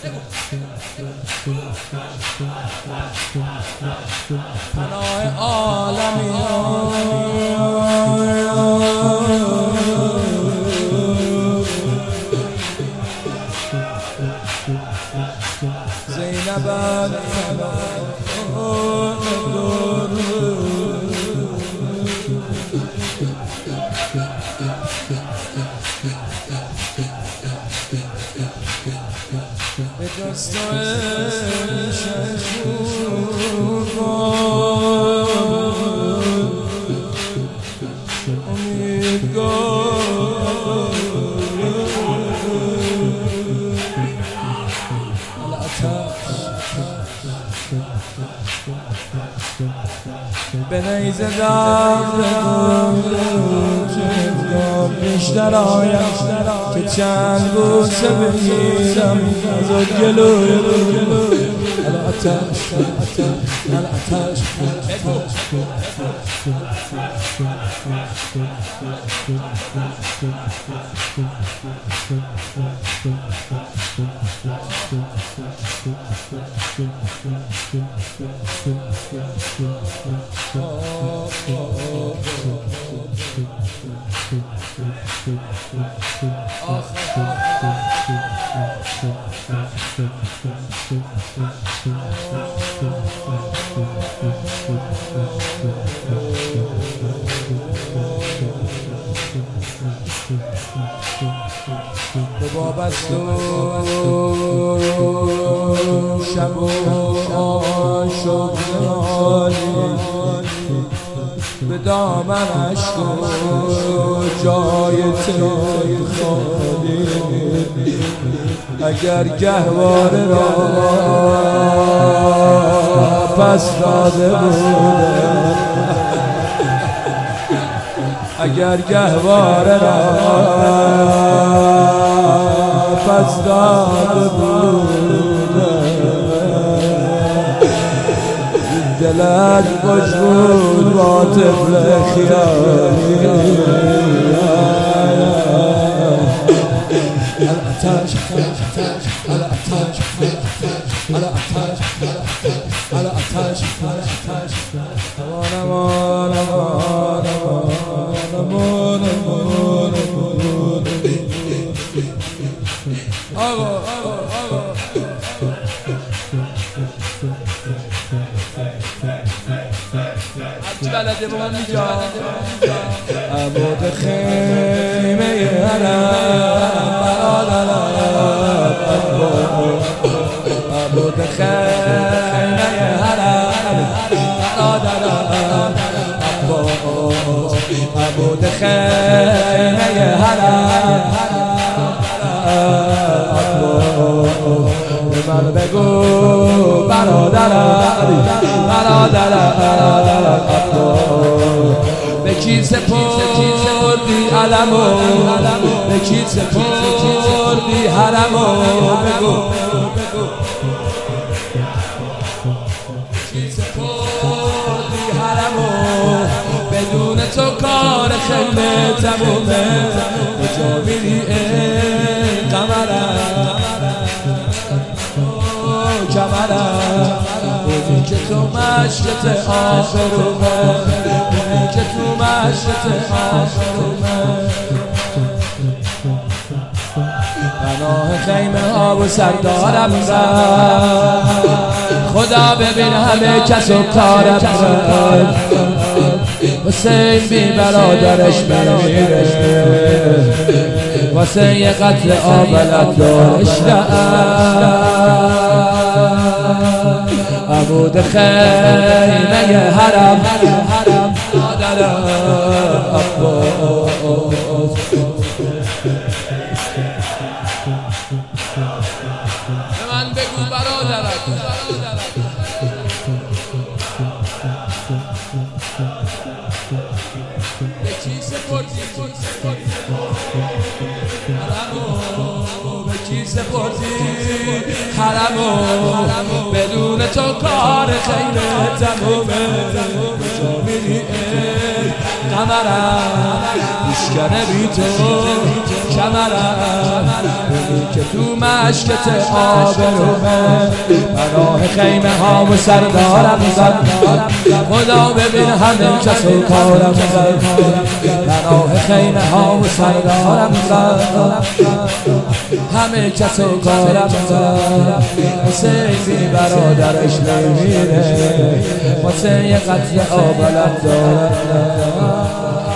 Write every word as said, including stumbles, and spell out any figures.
پناه عالمی زینب به دست به نیزه دارم بیشتر آیم که چند بوسه بگیرم از اون گلوی الاتش الاتش به بابستون شب و آشوق عالی به دامنش کن جای تل خالی اگر گهواره را پس داده بودم اگر گهواره را پس داده بودم دلت خوش بود با طفل خیالی الاتش الاتش الاتش الاتش امان امان امان امان امان آقا آقا آقا هرچی بلده با من میجا عبود خیمه حرم برادرم عبود خیمه حرم برادرم عبود خیمه حرم به من بگو برادرم برادرم به کی سپردی علمو به کی سپردی حرمو بگو کی سپردی حرمو بدون تو کار خیلی تمومه کجا میری ای قمرم کمرم بودی که تو مشرت آخرومه بودی که تو مشرت آخرومه پناه خیمه ها و سردارم زد خدا ببین همه کس و کارم زد حسین بی برادرش میمیره واسه یه قتل آبلت دارش عبود خیمه حرم مادرم عباس به من بگو برادرم به کی سپردی حرمو به کی سپردی حرمو بدون تو کار خیره تمومه کجا میری ای قمرم بیشکنه بی تو کمرم ببین که تو مشکت آبرومه پناه خیمه ها و سردارم زد خدا ببین همه کس و کارم زد پناه خیمه ها و سردارم زد همه کس و کارم زد حسینی برادرش نمیره واسه یه قتل آبلت دارم